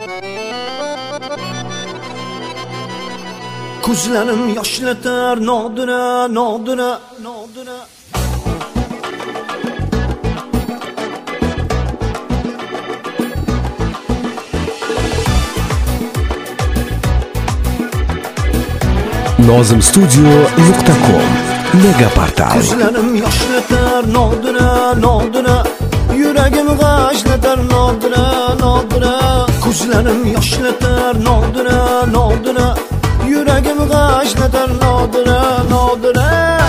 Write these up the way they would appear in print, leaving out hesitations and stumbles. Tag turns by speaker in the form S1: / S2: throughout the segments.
S1: Ko'zlarim yoshlatar nodira, nodira, nodira.
S2: Nozimstudio.com Mega portal.
S1: Ko'zlarim yoshlatar nodira, nodira. Yuragim g'ashlatar nodira, nodira. Ko'zlarim yoshlatar nodira, nodira. Yuragim g'ashlatar nodira, nodira.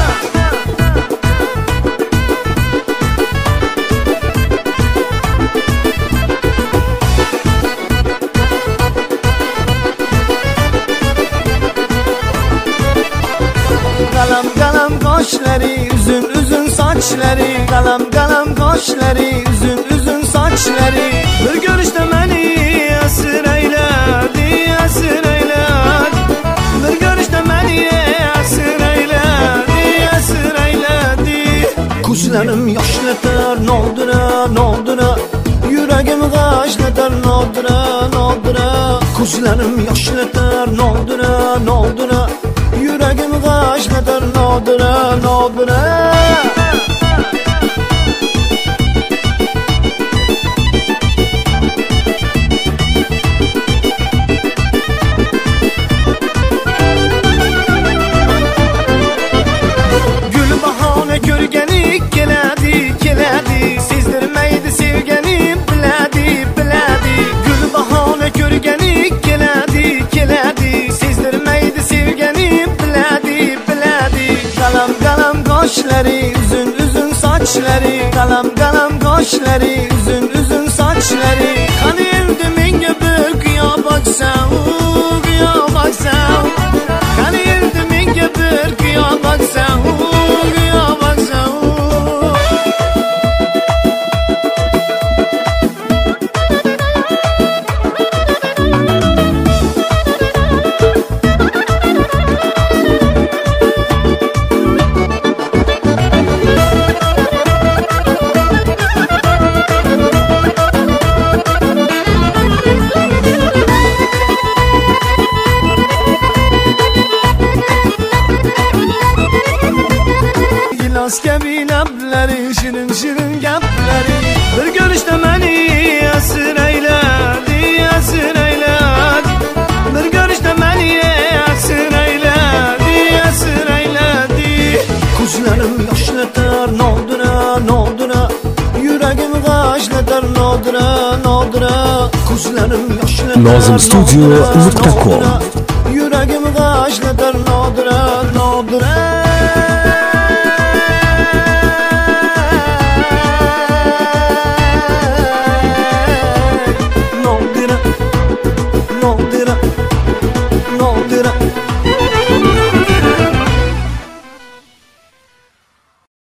S1: Qalam qalam qoshlari, uzun uzun sochlari, qalam qalam qoshlari, uzun uzun sochlari. Bir ko'rishda meni asrayladi, asrayladi. Bir ko'rishda meni asrayladi, asrayladi. Ko'zlarim yoshlatar nodira, nodira. Yuragim g'ashlatar nodira, nodira. Ko'zlarim yoshlatar nodira, nodira. Yuragim g'ashlatar nodira, nodira. Gul bahona ko'rganik keladi, keladi. Sezdirmaydi sevganim biladi, biladi. Gul bahona ko'rganik keladi, keladi. Sezdirmaydi sevganim biladi, biladi. Qalam qalam qoshlari, uzun uzun sochlari, qalam qalam qoshlari, uzun uzun sochlari. Qani endi menga bir qiyo boqsam, qiyo boqsam. Qani endi menga bir qiyo boqsam, qiyo boqsam. Gilas kabi lablari, shirin shirin gaplari. Bir ko'rishda meni asrayladi, asrayladi. Bir ko'rishda meni asrayladi, asrayladi. Ko'zlarim yoshlatar nodira, nodira. Yuragim g'ashlatar nodira, nodira. Ko'zlarim yoshlatar
S2: Nozimstudio.com